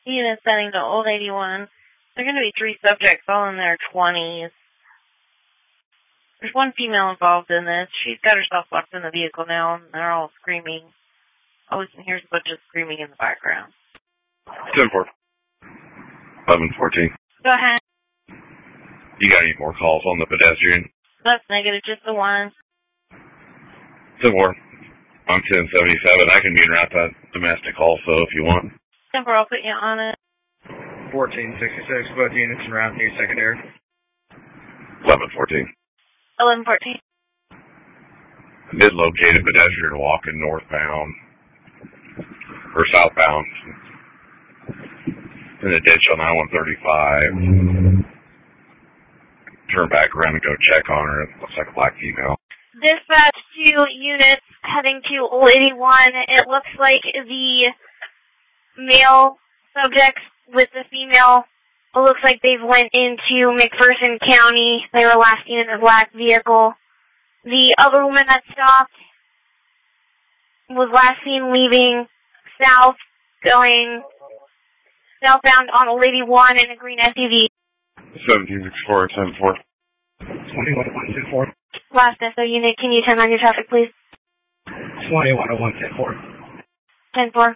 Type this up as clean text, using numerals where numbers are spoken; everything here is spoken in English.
Unit sending to Old 81. There are going to be 3 subjects, all in their 20s. There's one female involved in this. She's got herself locked in the vehicle now, and they're all screaming. All we can hear is a bunch of screaming in the background. 10-4. 11-14. Go ahead. You got any more calls on the pedestrian? That's negative, just the one. 10-4. I'm 1077. I can be in route to domestic also if you want. 10-4, I'll put you on it. 1466, both units en route near secondary. 11-14. 11-14. Did locate a pedestrian walking northbound or southbound in the ditch on I-135. Turn back around and go check on her. It looks like a black female. Dispatch 2 units heading to Old 81. It looks like the male subjects with the female, it looks like they've went into McPherson County. They were last seen in a black vehicle. The other woman that stopped was last seen leaving south, going southbound on Old 81 in a green SUV. 1764, 10-4. 210124. Last SO unit, can you turn on your traffic, please? 210124. 10-4.